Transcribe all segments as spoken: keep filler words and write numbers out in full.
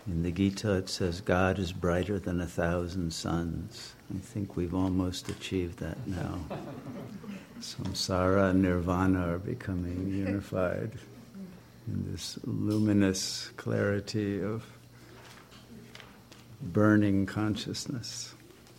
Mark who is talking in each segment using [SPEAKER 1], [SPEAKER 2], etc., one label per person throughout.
[SPEAKER 1] In the Gita it says, God is brighter than a thousand suns. I think we've almost achieved that now. Samsara and nirvana are becoming unified in this luminous clarity of burning consciousness.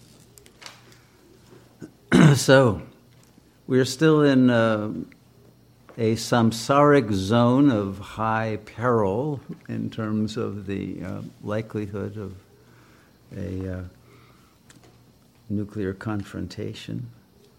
[SPEAKER 1] So, we're still in uh, a samsaric zone of high peril in terms of the uh, likelihood of a uh, nuclear confrontation.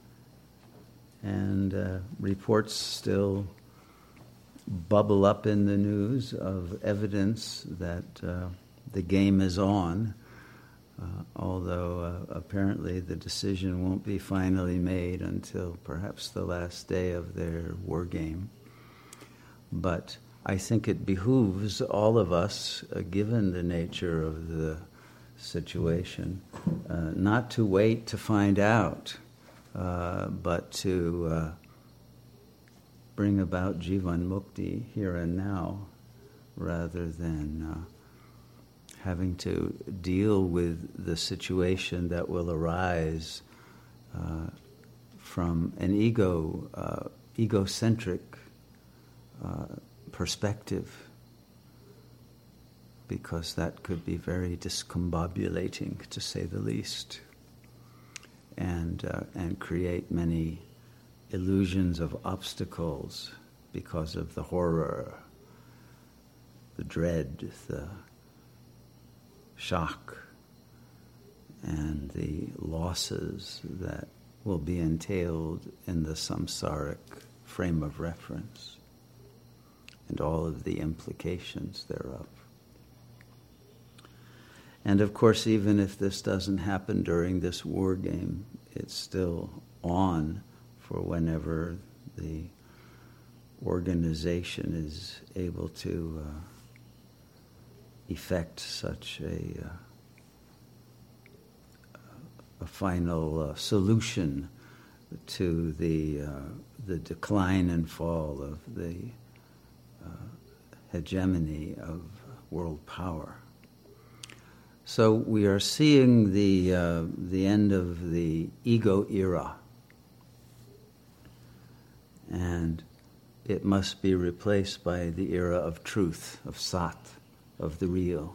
[SPEAKER 1] And uh, reports still bubble up in the news of evidence that uh, the game is on, uh, although uh, apparently the decision won't be finally made until perhaps the last day of their war game. But I think it behooves all of us, uh, given the nature of the situation, uh, not to wait to find out, uh, but to uh, bring about Jivan Mukti here and now, rather than uh, having to deal with the situation that will arise uh, from an ego, uh, egocentric uh, perspective, because that could be very discombobulating, to say the least, and uh, and create many illusions of obstacles because of the horror, the dread, the shock, and the losses that will be entailed in the samsaric frame of reference, and all of the implications thereof. And of course, even if this doesn't happen during this war game, it's still on for whenever the organization is able to uh, effect such a, uh, a final uh, solution to the uh, the decline and fall of the uh, hegemony of world power. So we are seeing the uh, the end of the ego era, and it must be replaced by the era of truth, of sat, of the real.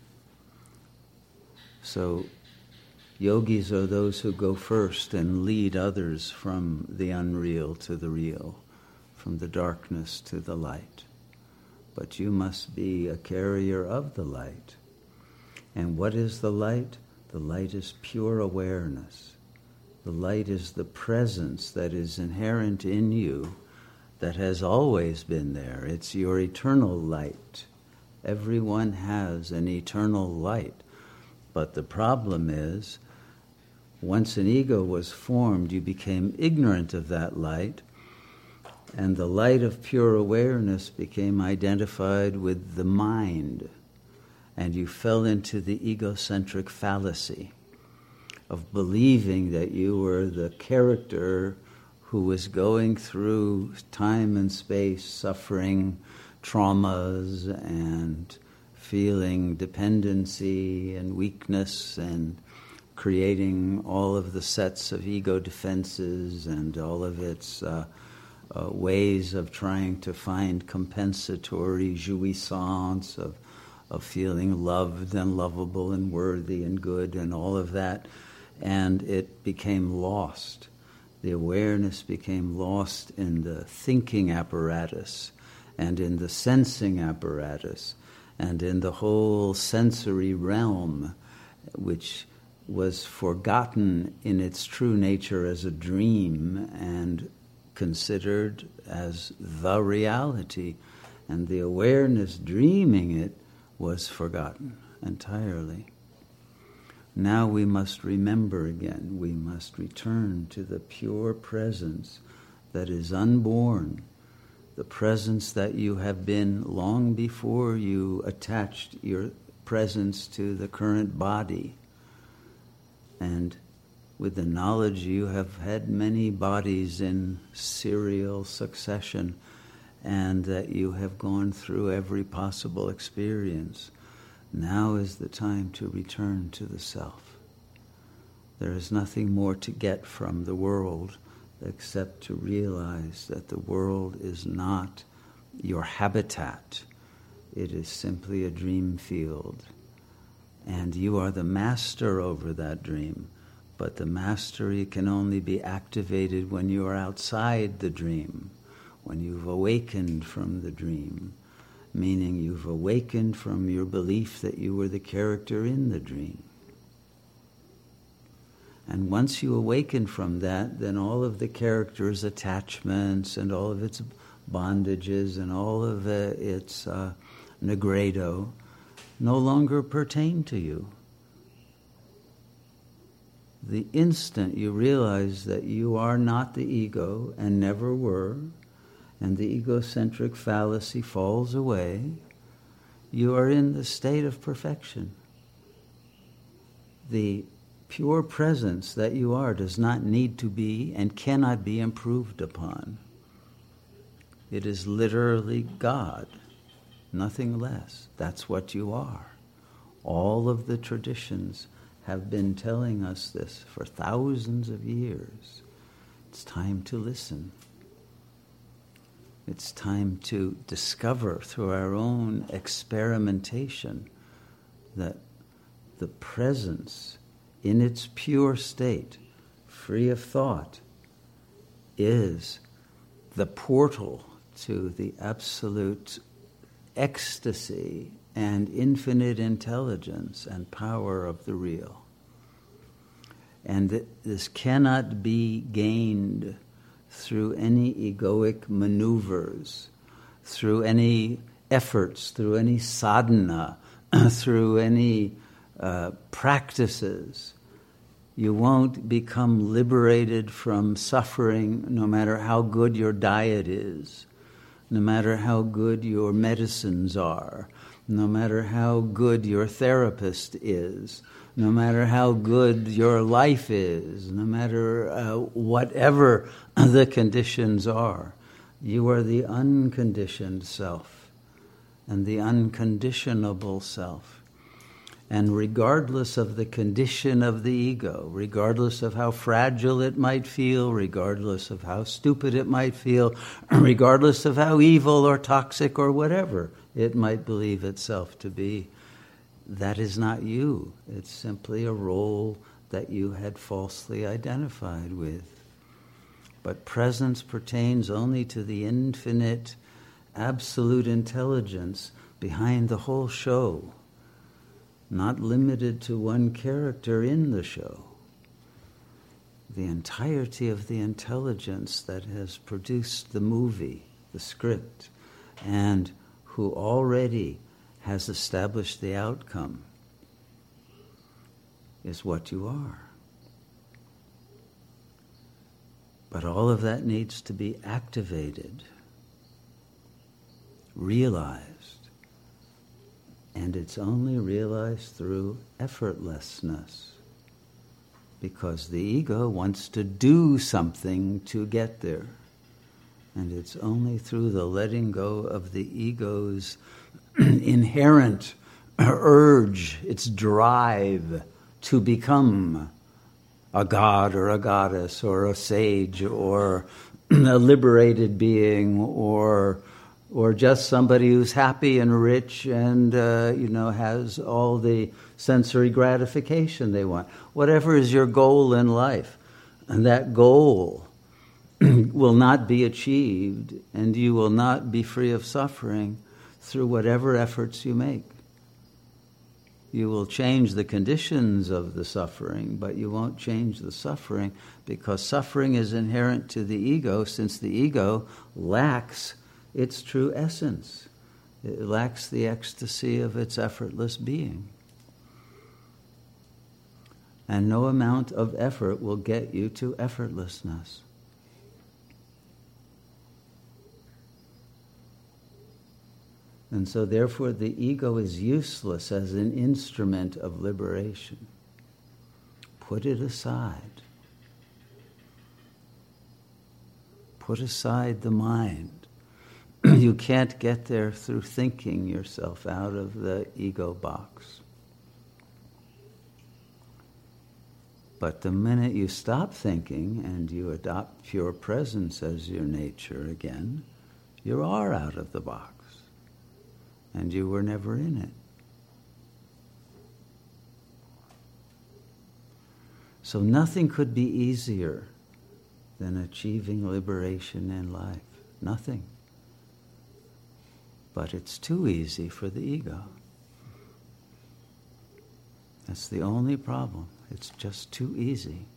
[SPEAKER 1] So yogis are those who go first and lead others from the unreal to the real, from the darkness to the light. But you must be a carrier of the light. And what is the light? The light is pure awareness. The light is the presence that is inherent in you, that has always been there. It's your eternal light. Everyone has an eternal light. But the problem is, once an ego was formed, you became ignorant of that light, and the light of pure awareness became identified with the mind. And you fell into the egocentric fallacy of believing that you were the character who was going through time and space, suffering traumas and feeling dependency and weakness and creating all of the sets of ego defenses and all of its uh, uh, ways of trying to find compensatory jouissance of of feeling loved and lovable and worthy and good and all of that. And it became lost. The awareness became lost in the thinking apparatus and in the sensing apparatus and in the whole sensory realm, which was forgotten in its true nature as a dream and considered as the reality. And the awareness dreaming it was forgotten entirely. Now we must remember again. We must return to the pure presence that is unborn, the presence that you have been long before you attached your presence to the current body. And with the knowledge you have had many bodies in serial succession, and that you have gone through every possible experience. Now is the time to return to the self. There is nothing more to get from the world except to realize that the world is not your habitat. It is simply a dream field. And you are the master over that dream. But the mastery can only be activated when you are outside the dream, when you've awakened from the dream, meaning you've awakened from your belief that you were the character in the dream. And once you awaken from that, then all of the character's attachments and all of its bondages and all of uh, its uh, negredo no longer pertain to you. The instant you realize that you are not the ego and never were, and the egocentric fallacy falls away, you are in the state of perfection. The pure presence that you are does not need to be and cannot be improved upon. It is literally God, nothing less. That's what you are. All of the traditions have been telling us this for thousands of years. It's time to listen. It's time to discover through our own experimentation that the presence in its pure state, free of thought, is the portal to the absolute ecstasy and infinite intelligence and power of the real. And th- this cannot be gained through any egoic maneuvers, through any efforts, through any sadhana, through any uh, practices. You won't become liberated from suffering no matter how good your diet is, no matter how good your medicines are, no matter how good your therapist is, no matter how good your life is, no matter uh, whatever the conditions are. You are the unconditioned self and the unconditionable self. And regardless of the condition of the ego, regardless of how fragile it might feel, regardless of how stupid it might feel, regardless of how evil or toxic or whatever it might believe itself to be, that is not you. It's simply a role that you had falsely identified with. But presence pertains only to the infinite, absolute intelligence behind the whole show, not limited to one character in the show. The entirety of the intelligence that has produced the movie, the script, and who already has established the outcome is what you are. But all of that needs to be activated, realized, and it's only realized through effortlessness, because the ego wants to do something to get there. And it's only through the letting go of the ego's inherent urge, its drive to become a god or a goddess or a sage or a liberated being or or just somebody who's happy and rich and uh, you know has all the sensory gratification they want. Whatever is your goal in life, and that goal will not be achieved, and you will not be free of suffering through whatever efforts you make. You will change the conditions of the suffering, but you won't change the suffering, because suffering is inherent to the ego, since the ego lacks its true essence. It lacks the ecstasy of its effortless being. And no amount of effort will get you to effortlessness. And so therefore the ego is useless as an instrument of liberation. Put it aside. Put aside the mind. you can't get there through thinking yourself out of the ego box. But the minute you stop thinking and you adopt pure presence as your nature again, you are out of the box. And you were never in it. So nothing could be easier than achieving liberation in life. Nothing. But it's too easy for the ego. That's the only problem. It's just too easy.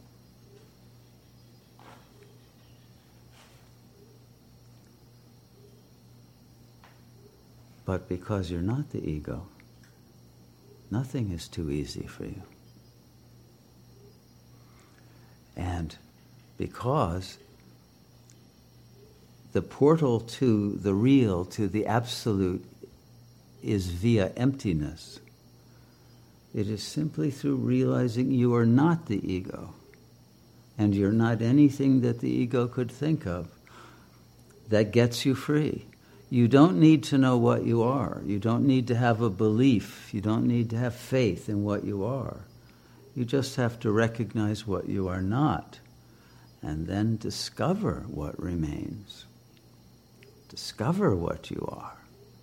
[SPEAKER 1] But because you're not the ego, nothing is too easy for you. And because the portal to the real, to the absolute, is via emptiness, it is simply through realizing you are not the ego, and you're not anything that the ego could think of, that gets you free. You don't need to know what you are. You don't need to have a belief. You don't need to have faith in what you are. You just have to recognize what you are not, and then discover what remains. Discover what you are.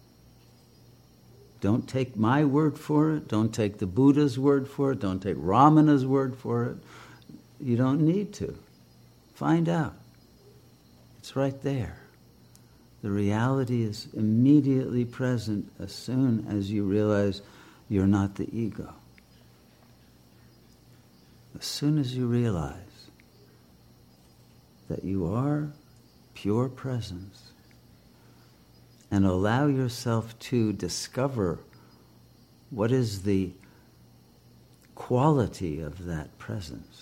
[SPEAKER 1] Don't take my word for it. Don't take the Buddha's word for it. Don't take Ramana's word for it. You don't need to. Find out. It's right there. The reality is immediately present as soon as you realize you're not the ego. As soon as you realize that you are pure presence, and allow yourself to discover what is the quality of that presence,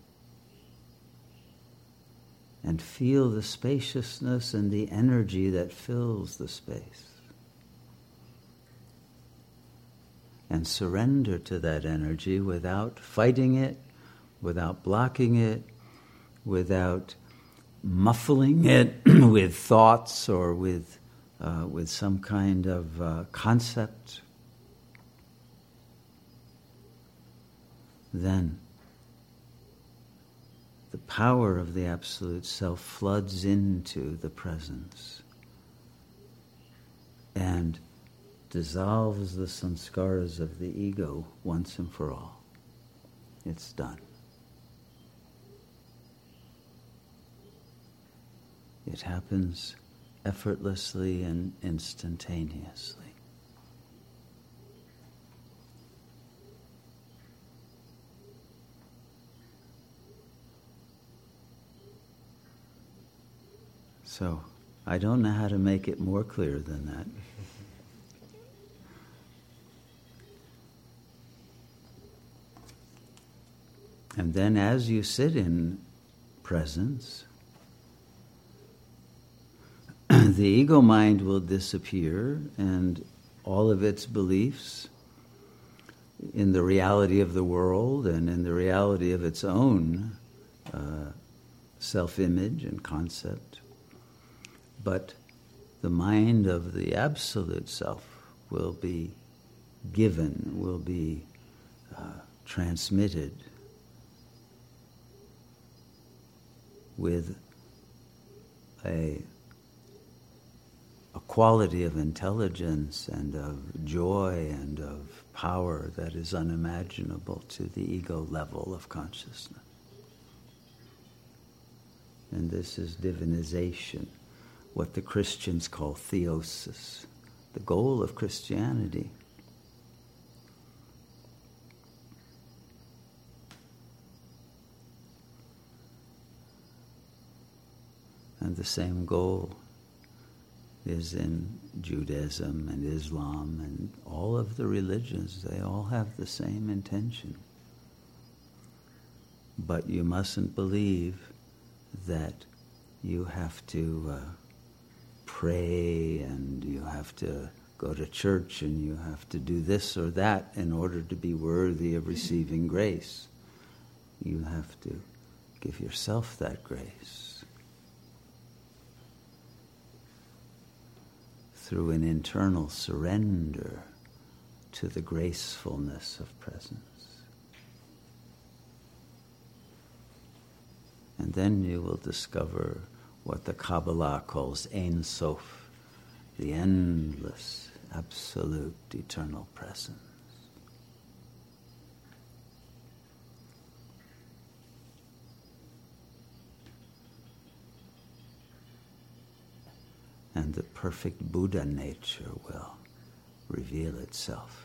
[SPEAKER 1] and feel the spaciousness and the energy that fills the space. And surrender to that energy without fighting it, without blocking it, without muffling it with thoughts or with, uh, with some kind of uh, concept. Then the power of the Absolute Self floods into the presence and dissolves the samskaras of the ego once and for all. It's done. It happens effortlessly and instantaneously. So, I don't know how to make it more clear than that. And then as you sit in presence, the ego mind will disappear, and all of its beliefs in the reality of the world and in the reality of its own uh, self-image and concept. But the mind of the Absolute Self will be given, will be uh, transmitted with a, a quality of intelligence and of joy and of power that is unimaginable to the ego level of consciousness. And this is divinization, what the Christians call theosis, the goal of Christianity. And the same goal is in Judaism and Islam and all of the religions. They all have the same intention. But you mustn't believe that you have to uh, pray and you have to go to church and you have to do this or that in order to be worthy of receiving grace. You have to give yourself that grace. through an internal surrender to the gracefulness of presence. And then you will discover what the Kabbalah calls Ein Sof, the endless, absolute, eternal presence. And the perfect Buddha nature will reveal itself.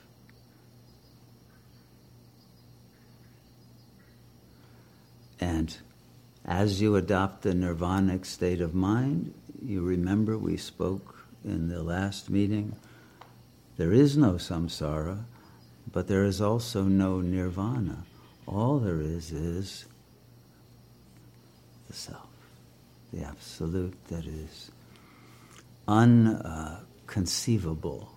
[SPEAKER 1] And as you adopt the nirvanic state of mind, you remember we spoke in the last meeting, there is no samsara, but there is also no nirvana. All there is is the self, the absolute that is unconceivable.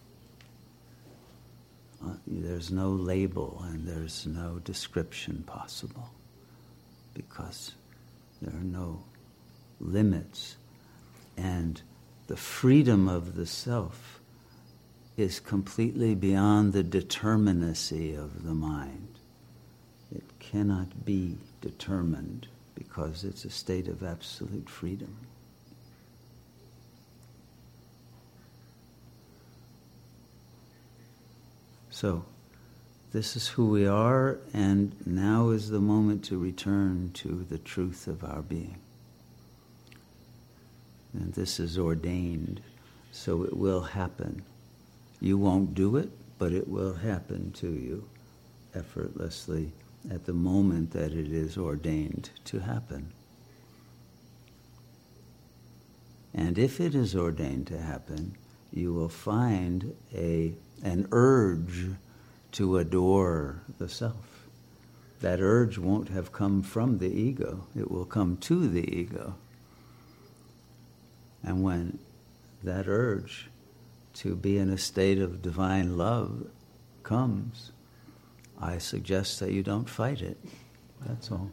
[SPEAKER 1] Uh, uh, there's no label and there's no description possible because there are no limits. And the freedom of the self is completely beyond the determinacy of the mind. It cannot be determined because it's a state of absolute freedom. So, this is who we are, and now is the moment to return to the truth of our being. And this is ordained, so it will happen. You won't do it, but it will happen to you effortlessly at the moment that it is ordained to happen. And if it is ordained to happen, you will find a an urge to adore the self. That urge won't have come from the ego. It will come to the ego. And when that urge to be in a state of divine love comes, I suggest that you don't fight it. That's all.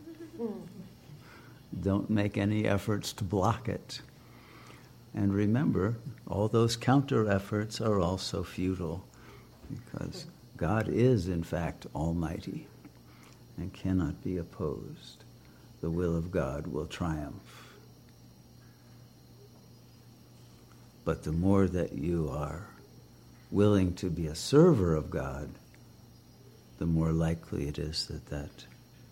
[SPEAKER 1] Don't make any efforts to block it. And remember, all those counter efforts are also futile because God is, in fact, almighty and cannot be opposed. The will of God will triumph. But the more that you are willing to be a server of God, the more likely it is that that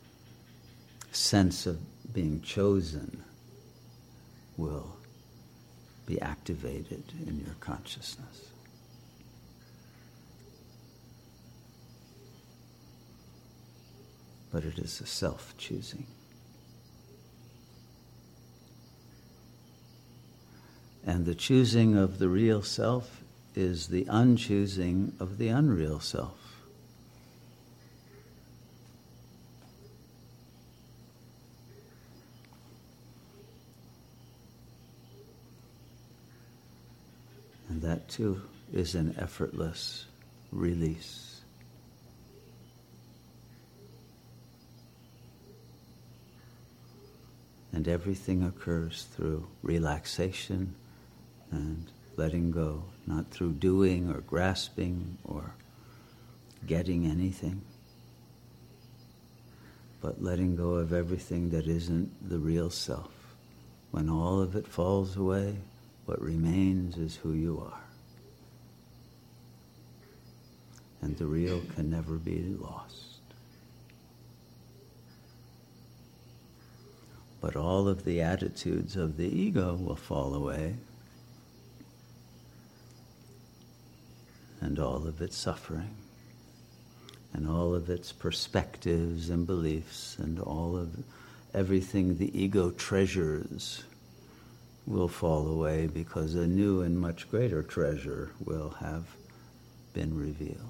[SPEAKER 1] sense of being chosen will be activated in your consciousness. But it is a self-choosing. And the choosing of the real self is the unchoosing of the unreal self. And that too is an effortless release. And everything occurs through relaxation and letting go, not through doing or grasping or getting anything, but letting go of everything that isn't the real self. When all of it falls away, what remains is who you are. And the real can never be lost. But all of the attitudes of the ego will fall away, and all of its suffering, and all of its perspectives and beliefs, and all of everything the ego treasures will fall away because a new and much greater treasure will have been revealed.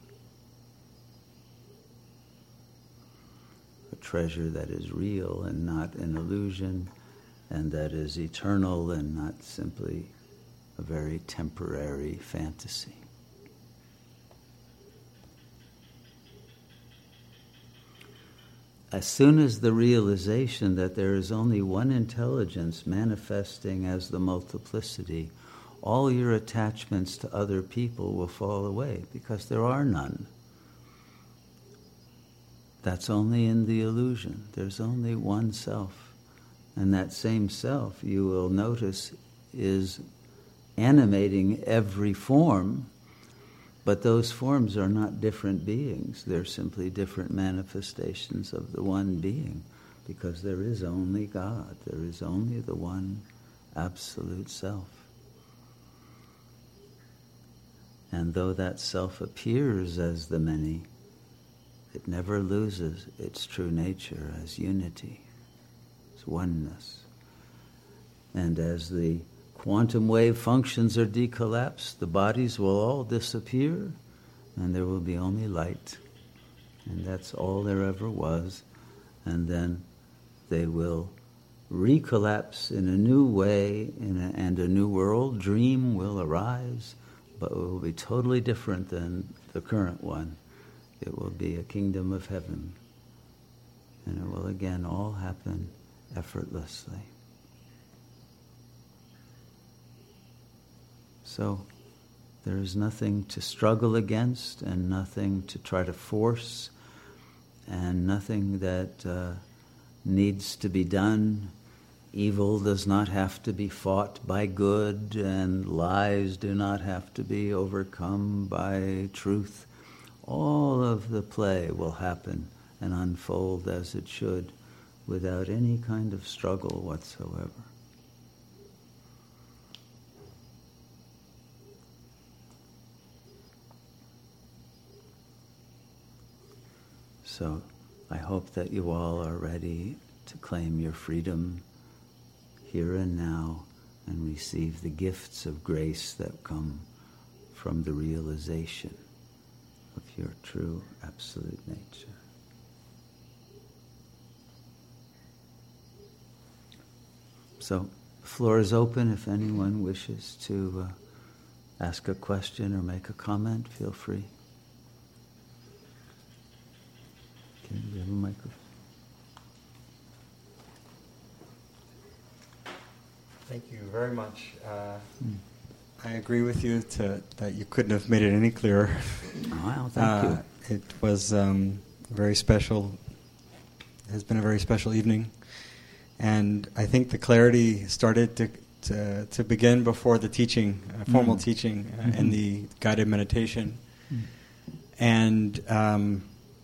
[SPEAKER 1] A treasure that is real and not an illusion, and that is eternal and not simply a very temporary fantasy. As soon as the realization that there is only one intelligence manifesting as the multiplicity, all your attachments to other people will fall away, because there are none. That's only in the illusion. There's only one self. And that same self, you will notice, is animating every form, but those forms are not different beings. They're simply different manifestations of the one being, because there is only God. There is only the one absolute self. And though that self appears as the many, it never loses its true nature as unity, as oneness. And as the quantum wave functions are decollapsed, the bodies will all disappear, and there will be only light. And that's all there ever was. And then they will recollapse in a new way, in a, and a new world dream will arise, but it will be totally different than the current one. It will be a kingdom of heaven, and it will again all happen effortlessly. So there is nothing to struggle against, and nothing to try to force, and nothing that uh, needs to be done. Evil does not have to be fought by good, and lies do not have to be overcome by truth. All of the play will happen and unfold as it should, without any kind of struggle whatsoever. So I hope that you all are ready to claim your freedom here and now and receive the gifts of grace that come from the realization of your true absolute nature. So the floor is open. If anyone wishes to uh, ask a question or make a comment, feel free. Okay, do we have a microphone?
[SPEAKER 2] Thank you very much. Uh,
[SPEAKER 1] mm.
[SPEAKER 2] I agree with you to, that you couldn't have made it any clearer.
[SPEAKER 1] Wow, thank
[SPEAKER 2] uh,
[SPEAKER 1] you.
[SPEAKER 2] It was um, very special. It has been a very special evening. And I think the clarity started to to, to begin before the teaching, uh, formal mm. teaching, uh, mm-hmm. and the guided meditation. Mm. And um,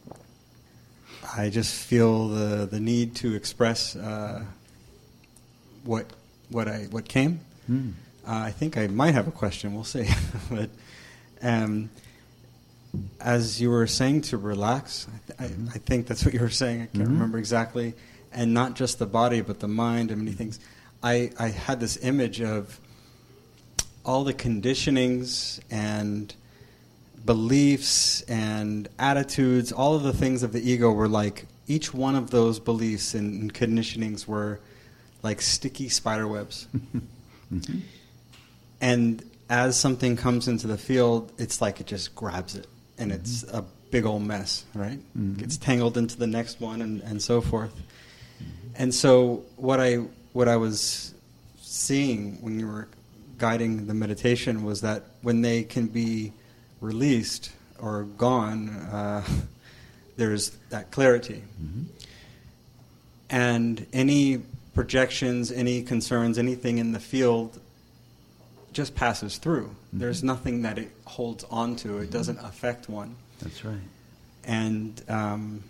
[SPEAKER 2] I just feel the, the need to express uh, what what I what came. Mm. Uh, I think I might have a question. We'll see. But um, as you were saying to relax, I, th- mm-hmm. I, I think that's what you were saying. I can't mm-hmm. remember exactly. And not just the body, but the mind and many things. I, I had this image of all the conditionings and beliefs and attitudes, all of the things of the ego were like, each one of those beliefs and, and conditionings were like sticky spider webs. Mm-hmm. And as something comes into the field, it's like it just grabs it, and mm-hmm. it's a big old mess, right? Mm-hmm. Gets tangled into the next one, and, and so forth. Mm-hmm. And so what I what I was seeing when you were guiding the meditation was that when they can be released or gone, uh, there's that clarity. Mm-hmm. And any projections, any concerns, anything in the field just passes through. Mm-hmm. There's nothing that it holds on to. It doesn't affect one.
[SPEAKER 1] That's right.
[SPEAKER 2] And um,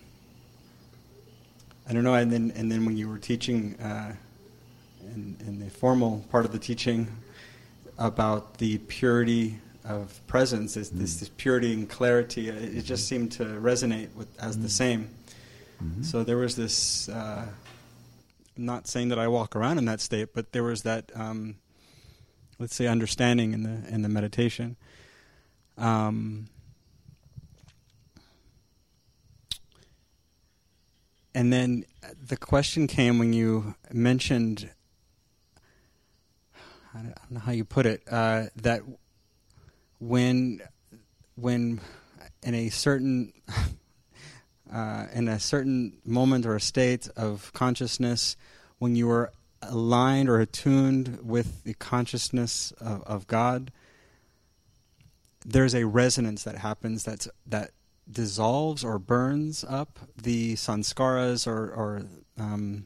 [SPEAKER 2] I don't know. And then, and then when you were teaching uh, in, in the formal part of the teaching about the purity of presence, is this, this purity and clarity, it, it just seemed to resonate with as mm-hmm. the same. Mm-hmm. So there was this. Uh, I'm not saying that I walk around in that state, but there was that. Um, let's say understanding in the in the meditation. Um, and then the question came when you mentioned, I don't know how you put it, uh, that when when in a certain uh, in a certain moment or a state of consciousness, when you were aligned or attuned with the consciousness of, of God, there's a resonance that happens that's, that dissolves or burns up the sanskaras or, or um,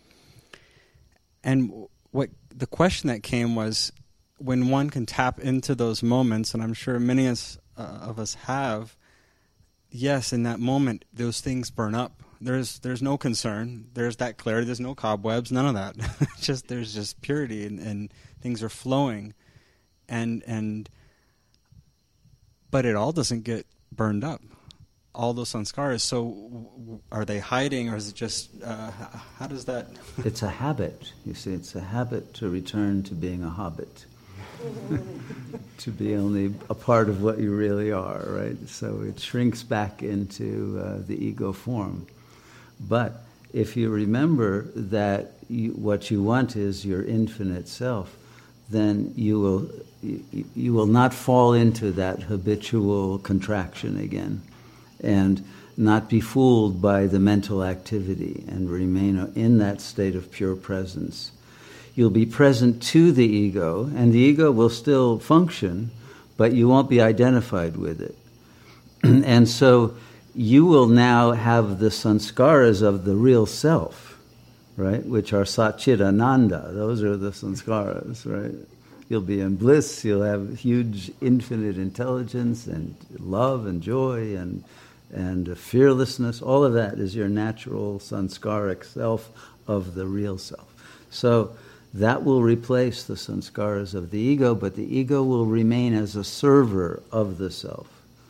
[SPEAKER 2] and what the question that came was, when one can tap into those moments, and I'm sure many of us, uh, of us have, yes, in that moment, those things burn up. There's there's no concern. There's that clarity. There's no cobwebs. None of that. just there's just purity, and, and things are flowing, and and. But it all doesn't get burned up. All those sanskaras. So, w- are they hiding, or is it just? Uh, how does that?
[SPEAKER 1] It's a habit. You see, it's a habit to return to being a hobbit. To be only a part of what you really are, right? So it shrinks back into uh, the ego form. But if you remember that you, what you want is your infinite self, then you will you, you will not fall into that habitual contraction again, and not be fooled by the mental activity, and remain in that state of pure presence. You'll be present to the ego, and the ego will still function, but you won't be identified with it. And so you will now have the sanskaras of the real self, right, which are Satchidananda. Those are the sanskaras, right? You'll be in bliss, you'll have huge infinite intelligence and love and joy and and fearlessness. All of that is your natural sanskaric self of the real self. So that will replace the sanskaras of the ego, but the ego will remain as a server of the self.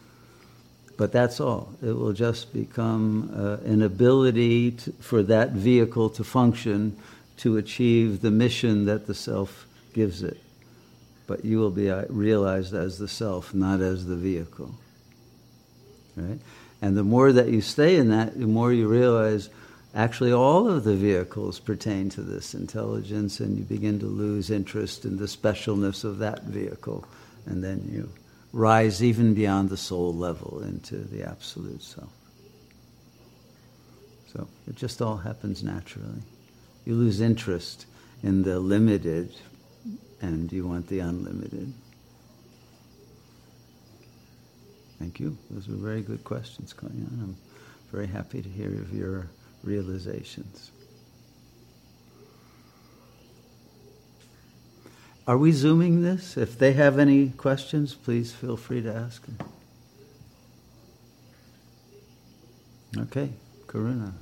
[SPEAKER 1] But that's all. It will just become uh, an ability to, for that vehicle to function, to achieve the mission that the self gives it. But you will be realized as the self, not as the vehicle. Right? And the more that you stay in that, the more you realize actually all of the vehicles pertain to this intelligence, and you begin to lose interest in the specialness of that vehicle. And then you rise even beyond the soul level into the absolute self. So it just all happens naturally. You lose interest in the limited, and you want the unlimited. Thank you. Those were very good questions, Kalyan. I'm very happy to hear of your realizations. Are we Zooming this? If they have any questions, please feel free to ask them. Okay, Karuna.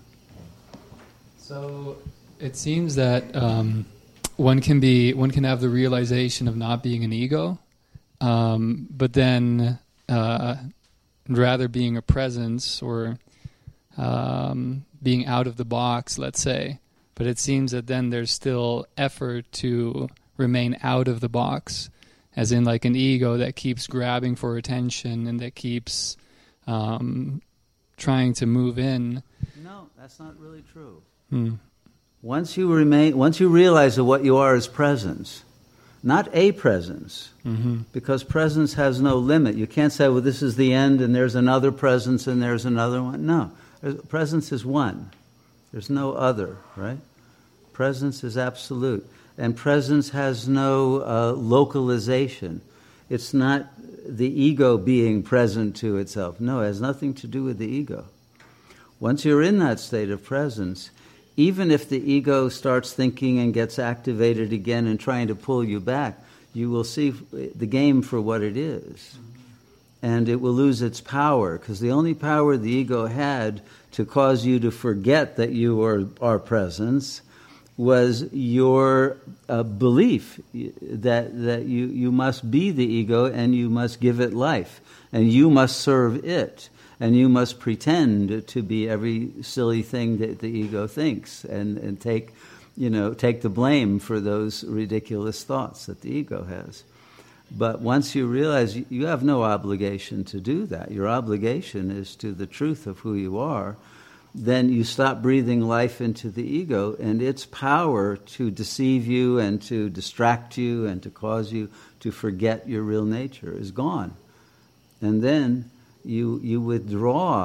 [SPEAKER 3] So it seems that um, one can be one can have the realization of not being an ego, um, but then uh, rather being a presence or um, being out of the box, let's say. But it seems that then there's still effort to remain out of the box, as in like an ego that keeps grabbing for attention and that keeps um, trying to move in.
[SPEAKER 1] No, that's not really true.
[SPEAKER 3] Hmm.
[SPEAKER 1] Once you remain, once you realize that what you are is presence, not a presence,
[SPEAKER 3] mm-hmm.
[SPEAKER 1] because presence has no limit. You can't say, well, this is the end and there's another presence and there's another one. No, presence is one. There's no other, right? Presence is absolute. And presence has no uh, localization. It's not the ego being present to itself. No, it has nothing to do with the ego. Once you're in that state of presence, even if the ego starts thinking and gets activated again and trying to pull you back, you will see the game for what it is. And it will lose its power, because the only power the ego had to cause you to forget that you are, are presence was your uh, belief that that you, you must be the ego and you must give it life and you must serve it and you must pretend to be every silly thing that the ego thinks and, and take you know take the blame for those ridiculous thoughts that the ego has. But once you realize you, you have no obligation to do that, your obligation is to the truth of who you are, then you stop breathing life into the ego, and its power to deceive you and to distract you and to cause you to forget your real nature is gone. And then you you withdraw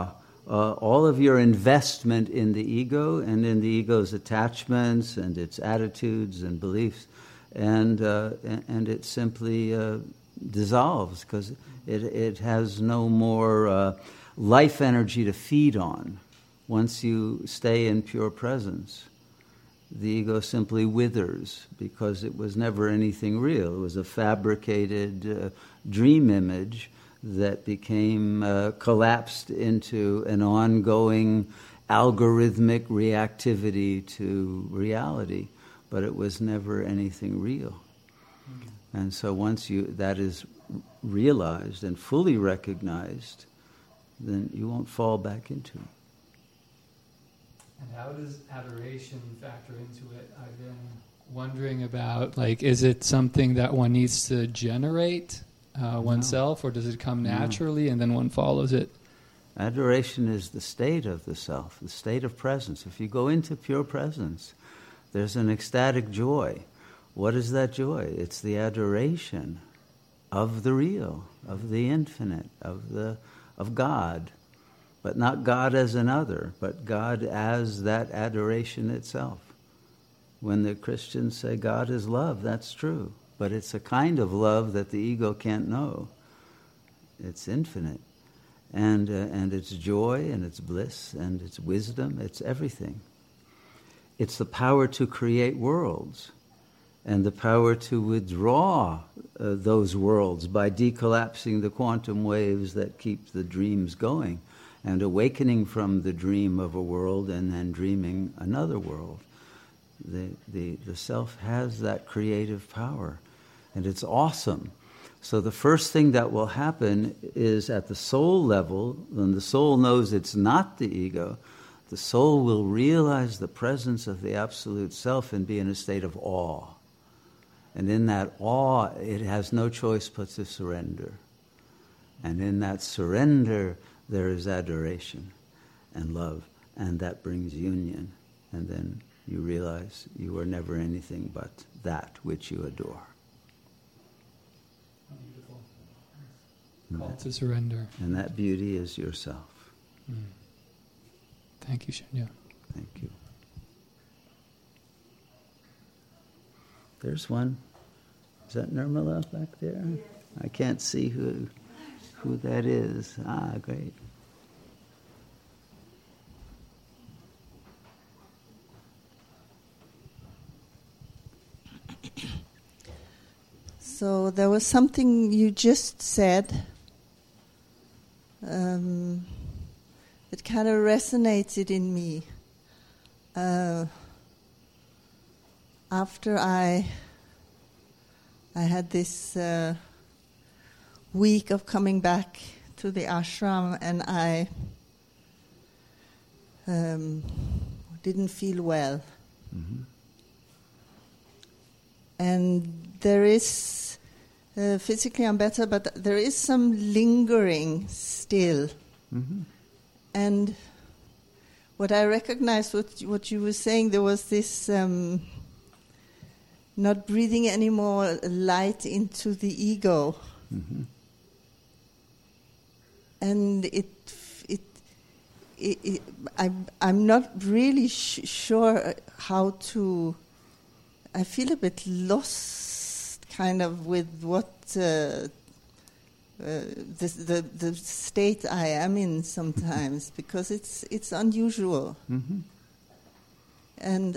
[SPEAKER 1] uh, all of your investment in the ego and in the ego's attachments and its attitudes and beliefs, and uh, and it simply uh, dissolves because it it has no more uh, life energy to feed on. Once you stay in pure presence, the ego simply withers because it was never anything real. It was a fabricated uh, dream image that became uh, collapsed into an ongoing algorithmic reactivity to reality, but it was never anything real. Mm-hmm. And so once you that is realized and fully recognized, then you won't fall back into it.
[SPEAKER 3] And how does adoration factor into it? I've been wondering about, like, is it something that one needs to generate uh, oneself, no. or does it come naturally no. and then one follows it?
[SPEAKER 1] Adoration is the state of the self, the state of presence. If you go into pure presence, there's an ecstatic joy. What is that joy? It's the adoration of the real, of the infinite, of the of God. But not God as another, but God as that adoration itself. When the Christians say God is love, that's true. But it's a kind of love that the ego can't know. It's infinite. And, uh, and it's joy, and it's bliss, and it's wisdom, it's everything. It's the power to create worlds, and the power to withdraw uh, those worlds by decollapsing the quantum waves that keep the dreams going, and awakening from the dream of a world and then dreaming another world. The, the, the self has that creative power, and it's awesome. So the first thing that will happen is at the soul level, when the soul knows it's not the ego, the soul will realize the presence of the Absolute Self and be in a state of awe. And in that awe, it has no choice but to surrender. And in that surrender, there is adoration and love, and that brings union. And then you realize you are never anything but that which you adore.
[SPEAKER 3] Beautiful. Call that, to surrender.
[SPEAKER 1] And that beauty is yourself.
[SPEAKER 3] Mm. Thank you, Shunya.
[SPEAKER 1] Thank you. There's one. Is that Nirmala back there? I can't see who who that is. Ah, great.
[SPEAKER 4] So there was something you just said um, that kind of resonated in me. Uh, after I I had this uh, week of coming back to the ashram, and I um, didn't feel well. Mm-hmm. And there is, uh, physically I'm better, but there is some lingering still. Mm-hmm. And what I recognized, what, what you were saying, there was this um, not breathing any more light into the ego. Mm-hmm. And it, it, it, it I'm, I'm not really sh- sure how to. I feel a bit lost, kind of, with what uh, uh, the, the the state I am in sometimes, because it's it's unusual, mm-hmm. and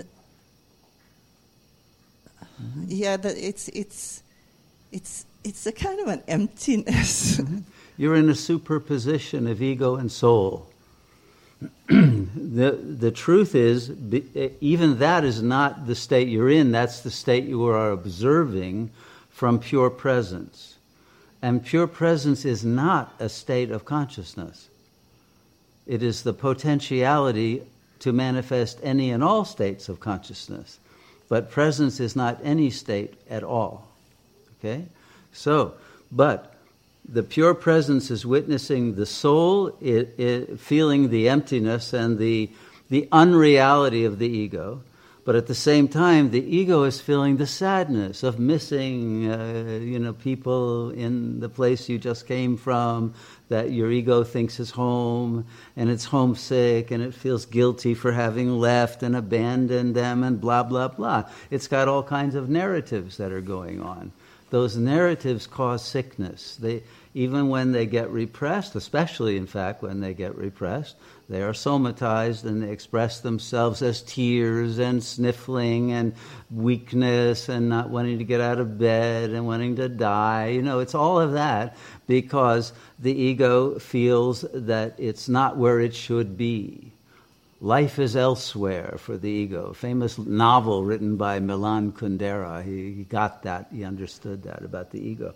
[SPEAKER 4] mm-hmm. yeah, that it's it's it's it's a kind of an emptiness.
[SPEAKER 1] Mm-hmm. You're in a superposition of ego and soul. the the truth is, even that is not the state you're in. That's the state you are observing from pure presence. And pure presence is not a state of consciousness. It is the potentiality to manifest any and all states of consciousness. But presence is not any state at all. Okay? So, but the pure presence is witnessing the soul, it, it, feeling the emptiness and the the unreality of the ego. But at the same time, the ego is feeling the sadness of missing, uh, you know, people in the place you just came from, that your ego thinks is home, and it's homesick, and it feels guilty for having left and abandoned them, and blah, blah, blah. It's got all kinds of narratives that are going on. Those narratives cause sickness. They, even when they get repressed, especially, in fact, when they get repressed, they are somatized and they express themselves as tears and sniffling and weakness and not wanting to get out of bed and wanting to die. You know, it's all of that because the ego feels that it's not where it should be. Life is elsewhere for the ego. A famous novel written by Milan Kundera. He, he got that, he understood that about the ego.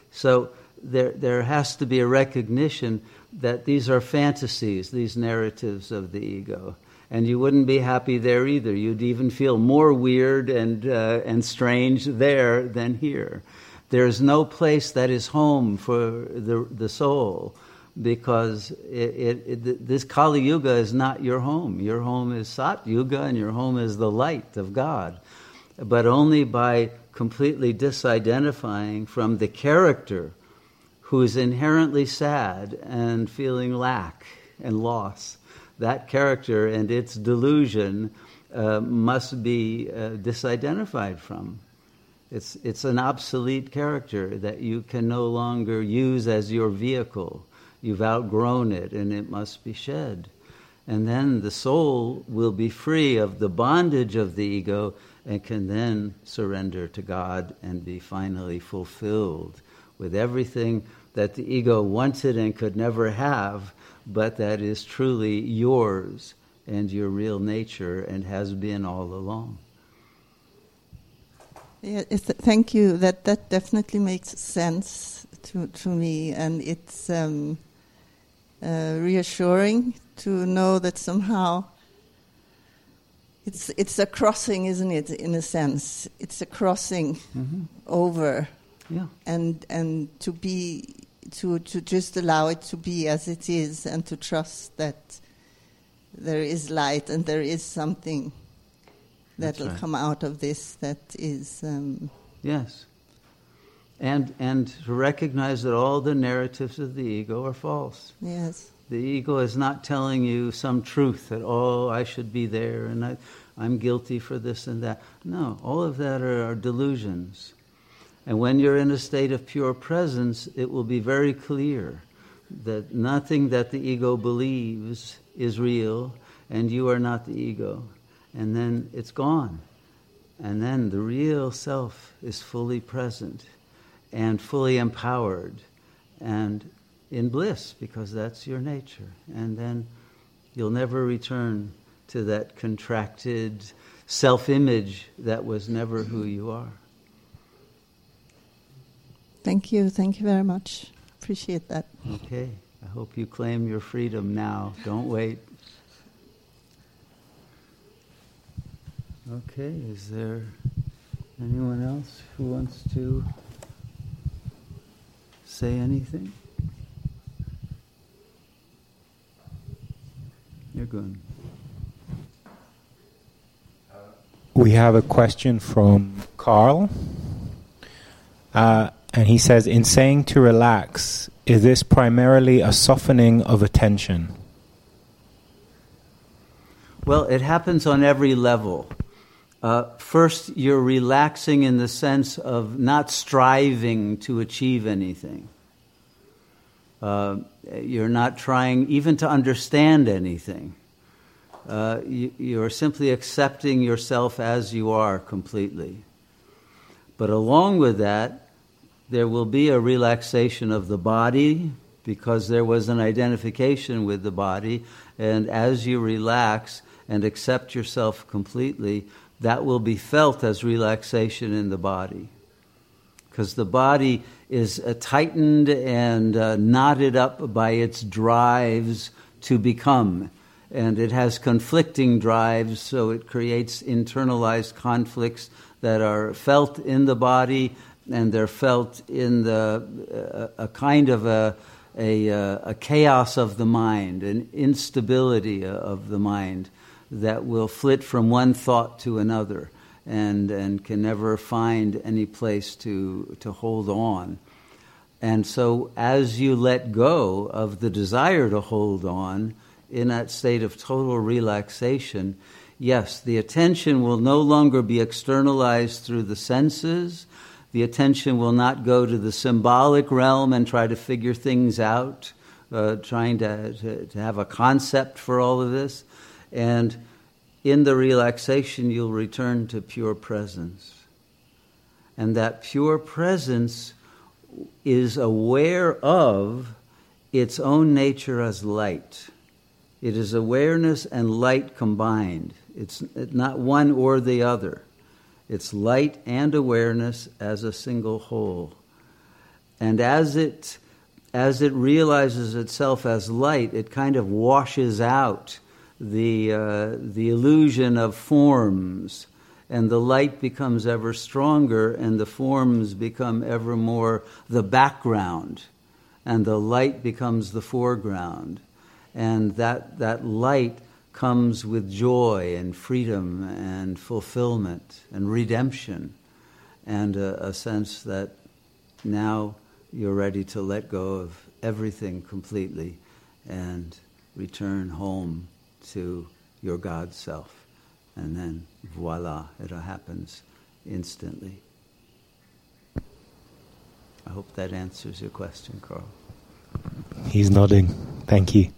[SPEAKER 1] So there there has to be a recognition that these are fantasies, these narratives of the ego. And you wouldn't be happy there either. You'd even feel more weird and uh, and strange there than here. There's no place that is home for the the soul, because it, it, it, this Kali Yuga is not your home. Your home is Sat Yuga, and your home is the light of God. But only by completely disidentifying from the character who is inherently sad and feeling lack and loss, that character and its delusion uh, must be uh, disidentified from. It's, it's an obsolete character that you can no longer use as your vehicle. You've outgrown it, and it must be shed. And then the soul will be free of the bondage of the ego and can then surrender to God and be finally fulfilled with everything that the ego wanted and could never have, but that is truly yours and your real nature and has been all along.
[SPEAKER 4] Yeah, it's, thank you. That that definitely makes sense to to me, and it's um, uh, reassuring to know that somehow it's it's a crossing, isn't it? In a sense, it's a crossing mm-hmm. over,
[SPEAKER 1] yeah,
[SPEAKER 4] and and to be to to just allow it to be as it is, and to trust that there is light and there is something that will right. come out of this that is... Um,
[SPEAKER 1] yes. And and to recognize that all the narratives of the ego are false.
[SPEAKER 4] Yes.
[SPEAKER 1] The ego is not telling you some truth that, oh, I should be there and I, I'm guilty for this and that. No, all of that are, are delusions. And when you're in a state of pure presence, it will be very clear that nothing that the ego believes is real and you are not the ego. And then it's gone. And then the real self is fully present and fully empowered and in bliss, because that's your nature. And then you'll never return to that contracted self-image that was never who you are.
[SPEAKER 4] Thank you. Thank you very much. Appreciate that.
[SPEAKER 1] Okay. I hope you claim your freedom now. Don't wait. Okay, is there anyone else who wants to say anything? You're good.
[SPEAKER 5] We have a question from Carl. Uh, and he says, in saying to relax, is this primarily a softening of attention?
[SPEAKER 1] Well, it happens on every level. Uh, first, you're relaxing in the sense of not striving to achieve anything. Uh, you're not trying even to understand anything. Uh, you, you're simply accepting yourself as you are completely. But along with that, there will be a relaxation of the body, because there was an identification with the body, and as you relax and accept yourself completely, that will be felt as relaxation in the body. Because the body is uh, tightened and uh, knotted up by its drives to become. And it has conflicting drives, so it creates internalized conflicts that are felt in the body, and they're felt in the uh, a kind of a, a, a chaos of the mind, an instability of the mind that will flit from one thought to another and, and can never find any place to, to hold on. And so as you let go of the desire to hold on in that state of total relaxation, yes, the attention will no longer be externalized through the senses. The attention will not go to the symbolic realm and try to figure things out, uh, trying to, to, to have a concept for all of this. And in the relaxation, you'll return to pure presence. And that pure presence is aware of its own nature as light. It is awareness and light combined. It's not one or the other. It's light and awareness as a single whole. And as it as it realizes itself as light, it kind of washes out the uh, the illusion of forms, and the light becomes ever stronger, and the forms become ever more the background, and the light becomes the foreground. And that that light comes with joy and freedom and fulfillment and redemption, and a, a sense that now you're ready to let go of everything completely and return home to your God self. And then voila, it happens instantly. I hope that answers your question, Carl.
[SPEAKER 5] He's nodding. Thank you.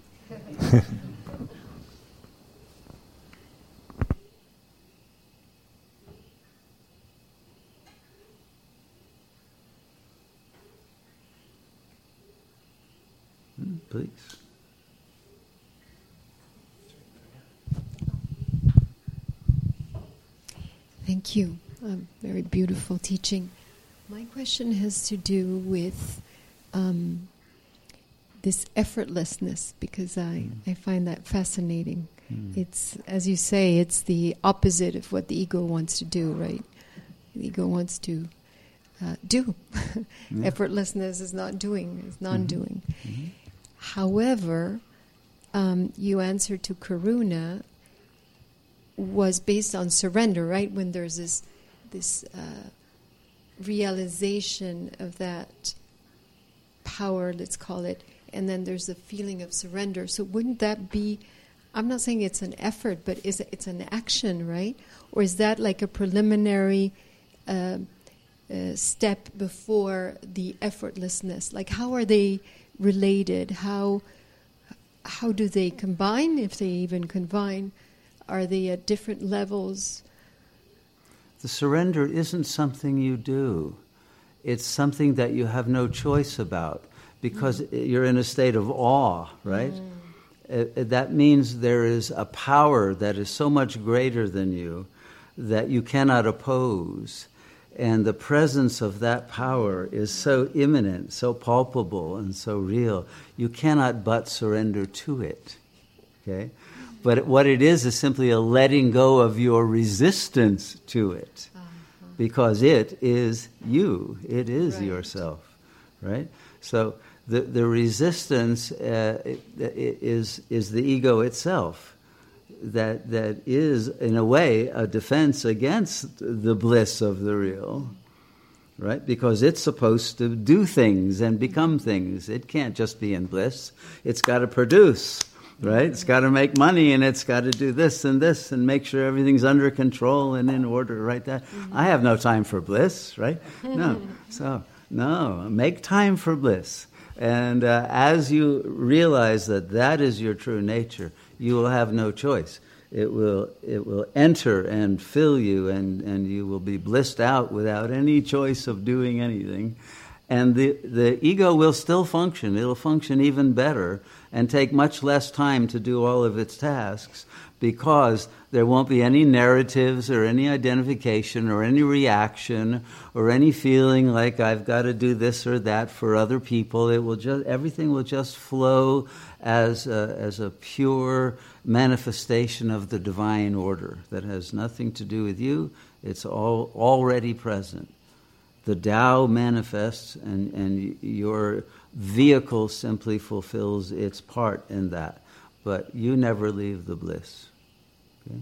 [SPEAKER 1] Please.
[SPEAKER 6] Thank you. Um, very beautiful teaching. My question has to do with um, this effortlessness, because I, mm. I find that fascinating. Mm. It's, as you say, it's the opposite of what the ego wants to do, right? The ego wants to uh, do. Yeah. Effortlessness is not doing, is non-doing. Mm-hmm. Mm-hmm. However, um, you answered to Karuna was based on surrender, right? When there's this this uh, realization of that power, let's call it, and then there's the feeling of surrender. So wouldn't that be, I'm not saying it's an effort, but is it, it's an action, right? Or is that like a preliminary uh, uh, step before the effortlessness? Like, how are they related? How how do they combine, if they even combine? Are they at different levels?
[SPEAKER 1] The surrender isn't something you do. It's something that you have no choice about, because mm. you're in a state of awe, right? Mm. It, that means there is a power that is so much greater than you that you cannot oppose. And the presence of that power is so imminent, so palpable, and so real. You cannot but surrender to it. Okay? But what it is is simply a letting go of your resistance to it. Uh-huh. Because it is you. It is right. yourself. Right? So the the resistance uh, is is the ego itself. That that is, in a way, a defense against the bliss of the real, right? Because it's supposed to do things and become things. It can't just be in bliss. It's got to produce, right? It's got to make money, and it's got to do this and this and make sure everything's under control and in order, right? That mm-hmm. I have no time for bliss, right? No. So, no, make time for bliss. And uh, as you realize that that is your true nature, you will have no choice. It will it will enter and fill you, and, and you will be blissed out without any choice of doing anything. And the, the ego will still function. It'll function even better and take much less time to do all of its tasks, because there won't be any narratives or any identification or any reaction or any feeling like I've got to do this or that for other people. It will just everything will just flow as a, as a pure manifestation of the divine order that has nothing to do with you. It's all already present. The Tao manifests, and, and your vehicle simply fulfills its part in that. But you never leave the bliss. Okay?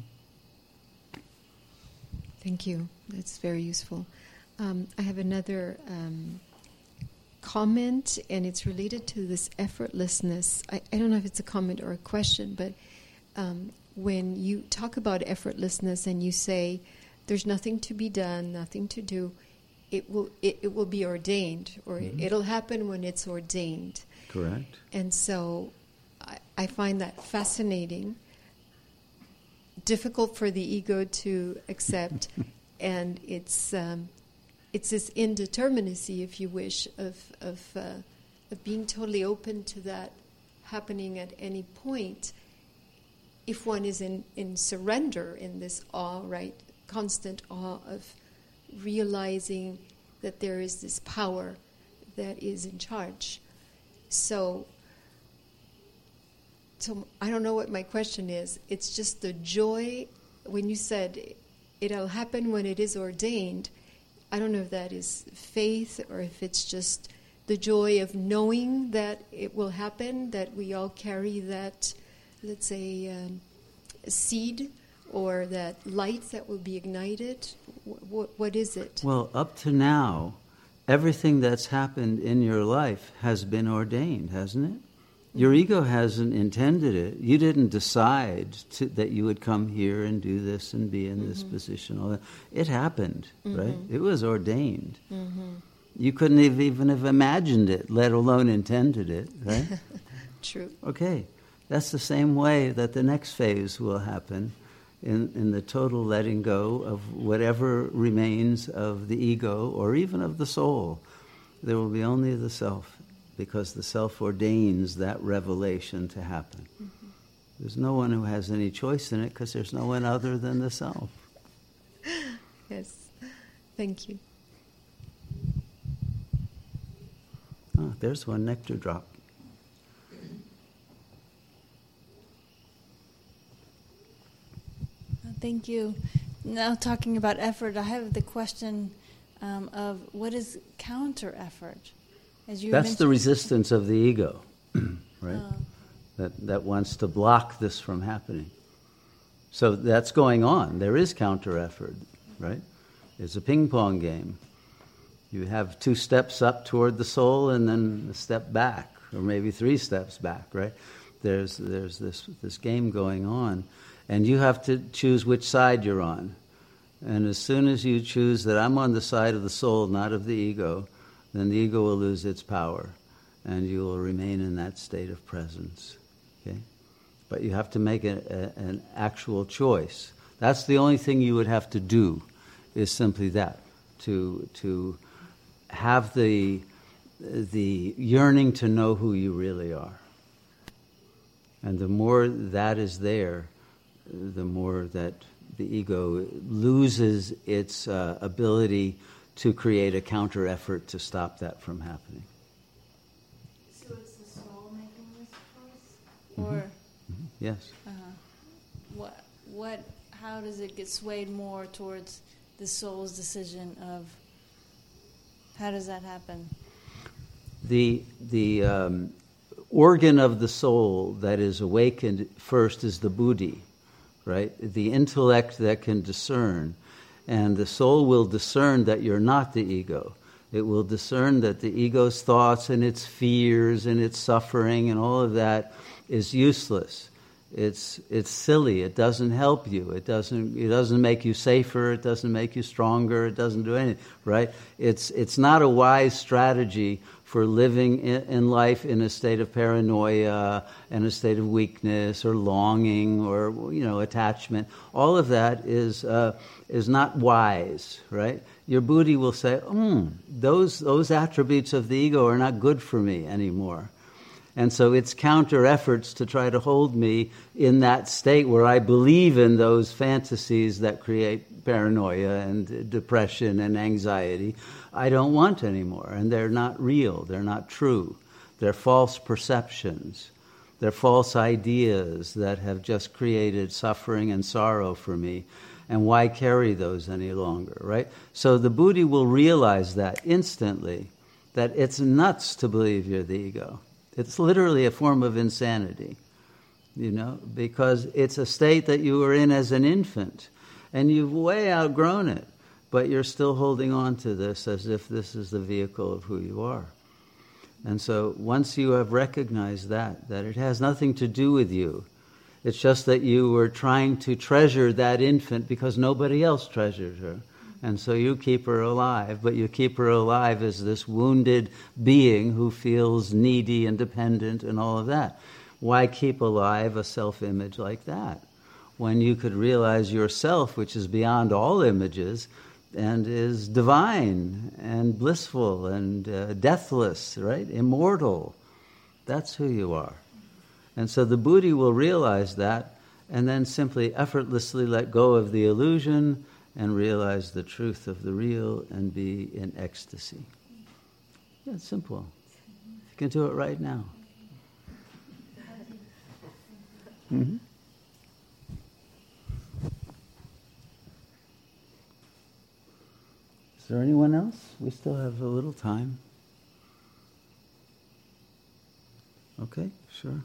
[SPEAKER 6] Thank you. That's very useful. Um, I have another um, comment, and it's related to this effortlessness. I, I don't know if it's a comment or a question, but um, when you talk about effortlessness and you say there's nothing to be done, nothing to do, it will it, it will be ordained, or mm-hmm. it'll happen when it's ordained.
[SPEAKER 1] Correct.
[SPEAKER 6] And so I, I find that fascinating. Difficult for the ego to accept, and it's um, it's this indeterminacy, if you wish, of of, uh, of being totally open to that happening at any point. If one is in, in surrender, in this awe, right, constant awe of realizing that there is this power that is in charge. So. So I don't know what my question is. It's just the joy, when you said it'll happen when it is ordained, I don't know if that is faith or if it's just the joy of knowing that it will happen, that we all carry that, let's say, um, seed or that light that will be ignited. W- what is it?
[SPEAKER 1] Well, up to now, everything that's happened in your life has been ordained, hasn't it? Your ego hasn't intended it. You didn't decide to, that you would come here and do this and be in mm-hmm. this position. All that. It happened, mm-hmm. right? It was ordained. Mm-hmm. You couldn't have even have imagined it, let alone intended it, right?
[SPEAKER 6] True.
[SPEAKER 1] Okay. That's the same way that the next phase will happen in, in the total letting go of whatever remains of the ego or even of the soul. There will be only the self, because the self ordains that revelation to happen. Mm-hmm. There's no one who has any choice in it because there's no one other than the self.
[SPEAKER 6] Yes. Thank you.
[SPEAKER 1] Oh, there's one nectar drop.
[SPEAKER 7] Thank you. Now talking about effort, I have the question um, of what is counter effort? As you
[SPEAKER 1] That's
[SPEAKER 7] mentioned.
[SPEAKER 1] the resistance of the ego, right?
[SPEAKER 7] Oh.
[SPEAKER 1] That that wants to block this from happening. So that's going on. There is counter effort, right? It's a ping pong game. You have two steps up toward the soul and then a step back, or maybe three steps back, right? There's there's this this game going on, and you have to choose which side you're on. And as soon as you choose that I'm on the side of the soul, not of the ego, then the ego will lose its power, and you will remain in that state of presence. Okay, but you have to make a, a, an actual choice. That's the only thing you would have to do, is simply that, to to have the the yearning to know who you really are. And the more that is there, the more that the ego loses its uh, ability to create a counter effort to stop that from happening.
[SPEAKER 7] So it's the soul making this choice,
[SPEAKER 1] Mm-hmm.
[SPEAKER 7] or
[SPEAKER 1] Mm-hmm. Yes.
[SPEAKER 7] uh-huh. what what how does it get swayed more towards the soul's decision of? How does that happen?
[SPEAKER 1] The the um, organ of the soul that is awakened first is the buddhi, right? The intellect that can discern. And the soul will discern that you're not the ego. It will discern that the ego's thoughts and its fears and its suffering and all of that is useless. It's it's silly. It doesn't help you. It doesn't it doesn't make you safer. It doesn't make you stronger. It doesn't do anything, right? It's it's not a wise strategy for living in, in life in a state of paranoia and a state of weakness or longing or, you know, attachment. All of that is uh, is not wise, right? Your buddhi will say, hmm, those those attributes of the ego are not good for me anymore. And so it's counter efforts to try to hold me in that state where I believe in those fantasies that create paranoia and depression and anxiety. I don't want anymore, and they're not real, they're not true. They're false perceptions. They're false ideas that have just created suffering and sorrow for me. And why carry those any longer, right? So the buddhi will realize that instantly, that it's nuts to believe you're the ego. It's literally a form of insanity. you know, because it's a state that you were in as an infant, and you've way outgrown it, but you're still holding on to this as if this is the vehicle of who you are. And so once you have recognized that, that it has nothing to do with you, it's just that you were trying to treasure that infant because nobody else treasured her. And so you keep her alive, but you keep her alive as this wounded being who feels needy and dependent and all of that. Why keep alive a self-image like that when you could realize yourself, which is beyond all images, and is divine and blissful and uh, deathless, right? Immortal. That's who you are. And so the Buddhi will realize that and then simply effortlessly let go of the illusion and realize the truth of the real and be in ecstasy. Yeah, it's simple. You can do it right now. Mm-hmm. Is there anyone else? We still have a little time. Okay, sure.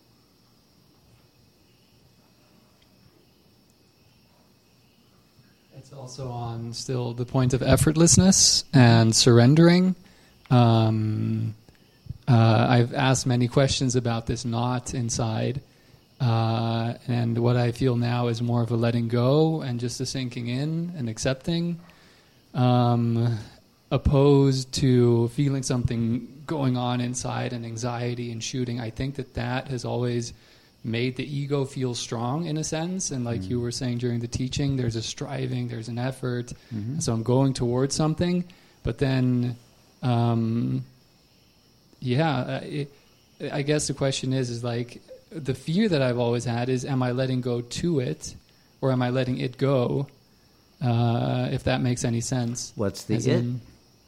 [SPEAKER 3] It's also on still the point of effortlessness and surrendering. Um, uh, I've asked many questions about this knot inside, uh, and what I feel now is more of a letting go and just a sinking in and accepting, um, opposed to feeling something going on inside and anxiety and shooting. I think that that has always made the ego feel strong in a sense, and like mm-hmm. you were saying during the teaching, there's a striving, there's an effort, mm-hmm. and so I'm going towards something, but then um, yeah it, I guess the question is is like the fear that I've always had is, am I letting go to it or am I letting it go, uh, if that makes any sense.
[SPEAKER 1] What's the
[SPEAKER 3] As
[SPEAKER 1] it?
[SPEAKER 3] In,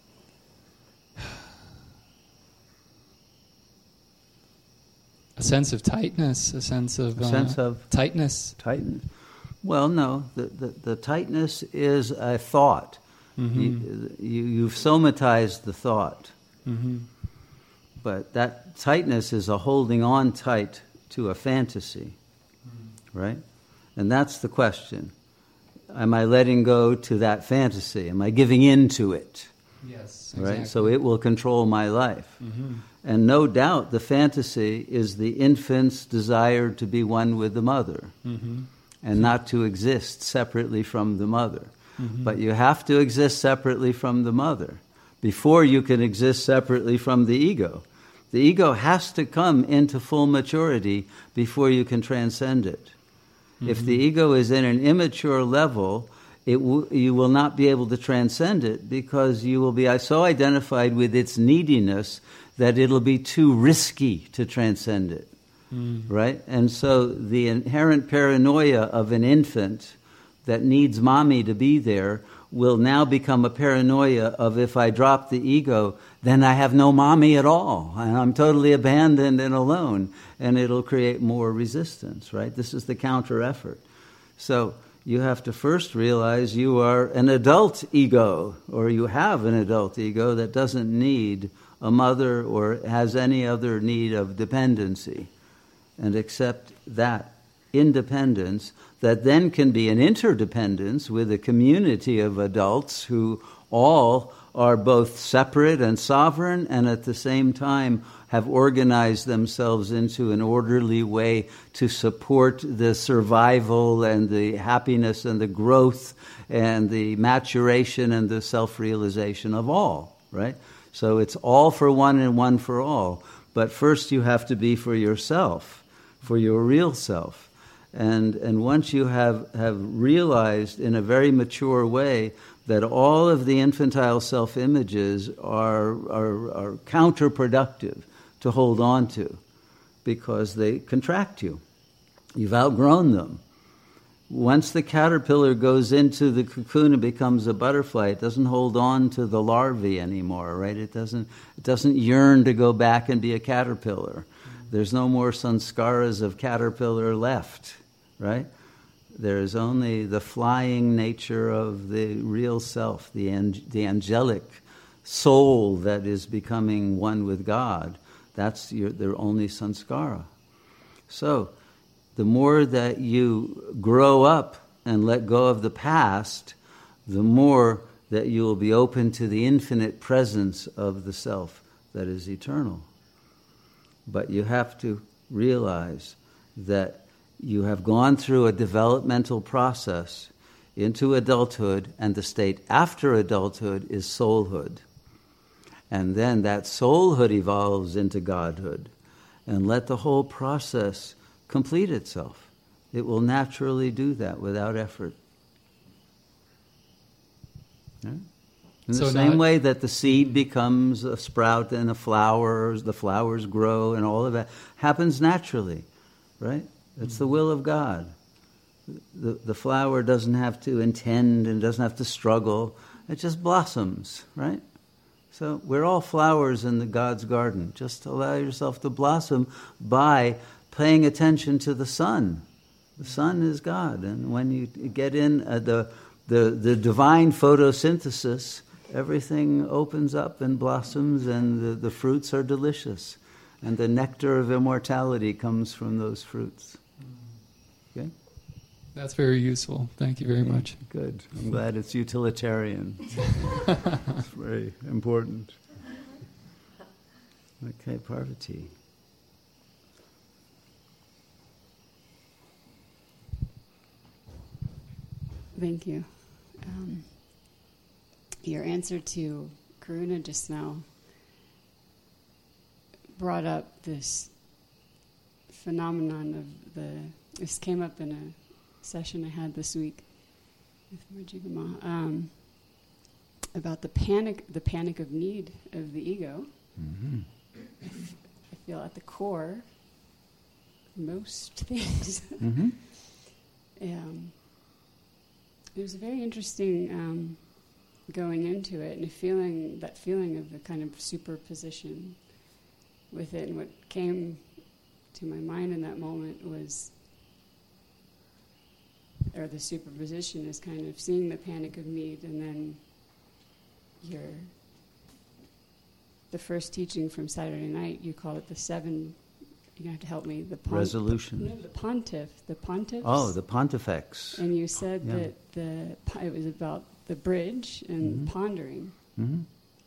[SPEAKER 3] a sense of tightness, a sense of,
[SPEAKER 1] a
[SPEAKER 3] uh,
[SPEAKER 1] sense of
[SPEAKER 3] tightness.
[SPEAKER 1] Tightness. Well, no, the, the, the tightness is a thought. Mm-hmm. You, you, you've somatized the thought.
[SPEAKER 3] Mm-hmm.
[SPEAKER 1] But that tightness is a holding on tight to a fantasy, mm-hmm. right? And that's the question. Am I letting go to that fantasy? Am I giving in to it?
[SPEAKER 3] Yes, exactly.
[SPEAKER 1] Right? So it will control my life.
[SPEAKER 3] Mm-hmm.
[SPEAKER 1] And no doubt the fantasy is the infant's desire to be one with the mother, mm-hmm. and not to exist separately from the mother. Mm-hmm. But you have to exist separately from the mother before you can exist separately from the ego. The ego has to come into full maturity before you can transcend it. Mm-hmm. If the ego is in an immature level, it w- you will not be able to transcend it because you will be so identified with its neediness that it'll be too risky to transcend it, mm. right? And so the inherent paranoia of an infant that needs mommy to be there will now become a paranoia of, if I drop the ego, then I have no mommy at all, and I'm totally abandoned and alone, and it'll create more resistance, right? This is the counter effort. So you have to first realize you are an adult ego, or you have an adult ego that doesn't need a mother or has any other need of dependency, and accept that independence that then can be an interdependence with a community of adults who all are both separate and sovereign and at the same time have organized themselves into an orderly way to support the survival and the happiness and the growth and the maturation and the self-realization of all, right? So it's all for one and one for all. But first you have to be for yourself, for your real self. And and once you have, have realized in a very mature way that all of the infantile self-images are, are, are counterproductive to hold on to because they contract you. You've outgrown them. Once the caterpillar goes into the cocoon and becomes a butterfly, it doesn't hold on to the larvae anymore, right? It doesn't it doesn't yearn to go back and be a caterpillar. There's no more sanskaras of caterpillar left, right? There is only the flying nature of the real self, the ang- the angelic soul that is becoming one with God. That's your, their only sanskara. So the more that you grow up and let go of the past, the more that you will be open to the infinite presence of the self that is eternal. But you have to realize that you have gone through a developmental process into adulthood, and the state after adulthood is soulhood. And then that soulhood evolves into godhood. And let the whole process complete itself. It will naturally do that without effort. Yeah? In
[SPEAKER 3] So
[SPEAKER 1] the same
[SPEAKER 3] not-
[SPEAKER 1] way that the seed becomes a sprout and a flower, the flowers grow, and all of that happens naturally, right? It's the will of God. The, the flower doesn't have to intend and doesn't have to struggle. It just blossoms, right? So we're all flowers in the God's garden. Just allow yourself to blossom by paying attention to the sun. The sun is God. And when you get in uh, the, the, the divine photosynthesis, everything opens up and blossoms, and the, the fruits are delicious. And the nectar of immortality comes from those fruits. Okay?
[SPEAKER 3] That's very useful. Thank you very much.
[SPEAKER 1] Good. I'm glad it's utilitarian. It's very important. Okay, Parvati.
[SPEAKER 8] Thank you. Um, your answer to Karuna just now brought up this phenomenon of the, this came up in a session I had this week with Marjigama, um, about the panic, the panic of need of the ego.
[SPEAKER 1] Mm-hmm.
[SPEAKER 8] I feel at the core, most things.
[SPEAKER 1] Mm-hmm.
[SPEAKER 8] um, it was very interesting um, going into it, and a feeling, that feeling of the kind of superposition with it. And what came to my mind in that moment was, or the superposition is kind of seeing the panic of need, and then your, the first teaching from Saturday night, you call it the seven, you're going to have to help me, the pon-
[SPEAKER 1] Resolution.
[SPEAKER 8] No, the pontiff, the pontiffs.
[SPEAKER 1] Oh, the pontifex.
[SPEAKER 8] And you said
[SPEAKER 1] Yeah.
[SPEAKER 8] that the po- it was about the bridge and
[SPEAKER 1] Mhm.
[SPEAKER 8] pondering.
[SPEAKER 1] Mm-hmm.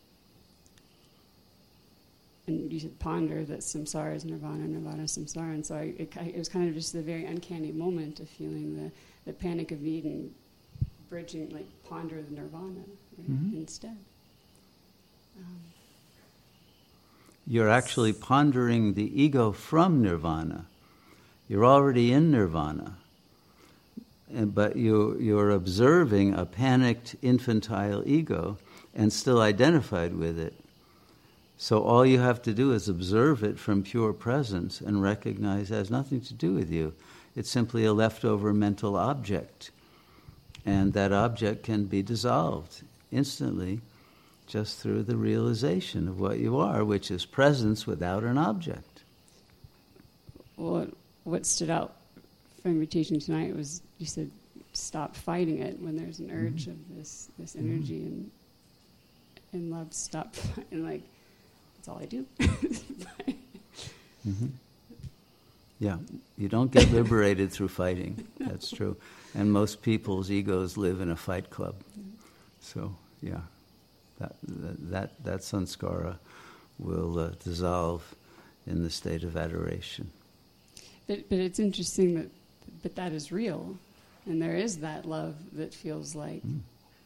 [SPEAKER 8] And you said ponder that samsara is nirvana, nirvana is samsara. And so I, it, it was kind of just a very uncanny moment of feeling the, the panic of need and bridging, like ponder the nirvana right,
[SPEAKER 1] Mhm.
[SPEAKER 8] instead. Um,
[SPEAKER 1] You're actually pondering the ego from nirvana. You're already in nirvana. And, but you, you're observing a panicked infantile ego and still identified with it. So all you have to do is observe it from pure presence and recognize it has nothing to do with you. It's simply a leftover mental object. And that object can be dissolved instantly just through the realization of what you are, which is presence without an object.
[SPEAKER 8] what what stood out from your teaching tonight was you said stop fighting it when there's an urge
[SPEAKER 1] Mhm.
[SPEAKER 8] of this this energy
[SPEAKER 1] Mhm.
[SPEAKER 8] and and love stop and like that's all I do.
[SPEAKER 1] Mm-hmm. Yeah, you don't get liberated through fighting. That's true. And most people's egos live in a fight club. So, yeah, that that that sanskara will uh, dissolve in the state of adoration.
[SPEAKER 8] But but it's interesting that but that is real, and there is that love that feels like.
[SPEAKER 1] Mm.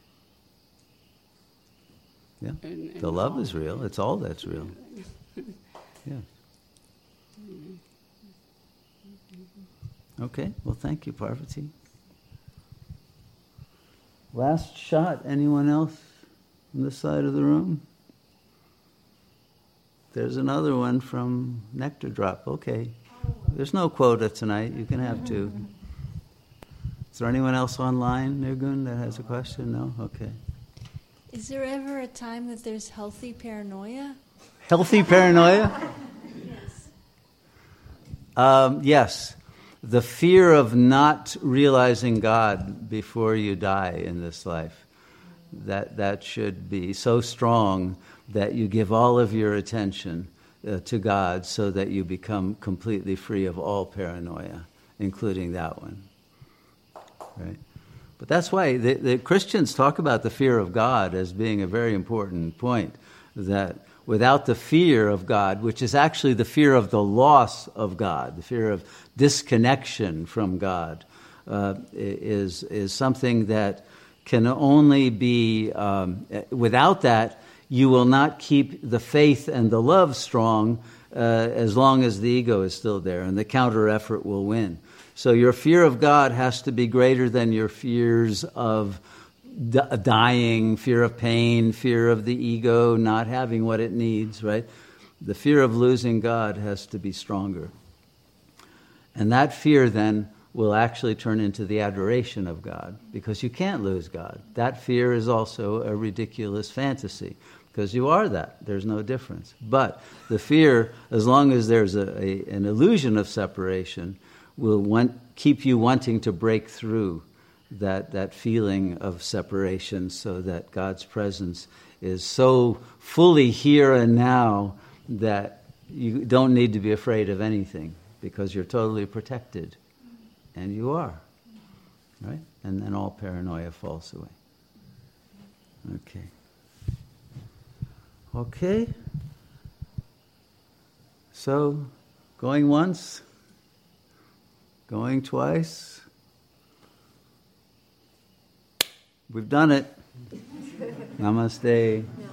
[SPEAKER 1] Yeah,
[SPEAKER 8] and- and
[SPEAKER 1] the love
[SPEAKER 8] all.
[SPEAKER 1] is real. It's all that's real. Yeah. Okay, well, thank you, Parvati. Last shot. Anyone else on this side of the room? There's another one from Nectar Drop. Okay. There's no quota tonight. You can have two. Is there anyone else online, Nirgun, that has a question? No? Okay.
[SPEAKER 7] Is there ever a time that there's healthy paranoia?
[SPEAKER 1] Healthy paranoia?
[SPEAKER 7] Yes.
[SPEAKER 1] Um, yes. The fear of not realizing God before you die in this life. That that should be so strong that you give all of your attention uh, to God so that you become completely free of all paranoia including that one. Right? But that's why the, the Christians talk about the fear of God as being a very important point, that without the fear of God, which is actually the fear of the loss of God, the fear of disconnection from God, uh, is, is something that can only be, um, without that, you will not keep the faith and the love strong uh, as long as the ego is still there, and the counter effort will win. So your fear of God has to be greater than your fears of d- dying, fear of pain, fear of the ego not having what it needs, right? The fear of losing God has to be stronger. And that fear then will actually turn into the adoration of God, because you can't lose God. That fear is also a ridiculous fantasy, because you are that. There's no difference. But the fear, as long as there's a, a, an illusion of separation, will want, keep you wanting to break through that, that feeling of separation, so that God's presence is so fully here and now that you don't need to be afraid of anything, because you're totally protected. And you are. Right? And then all paranoia falls away. Okay. Okay. So, going once, going twice. We've done it. Namaste.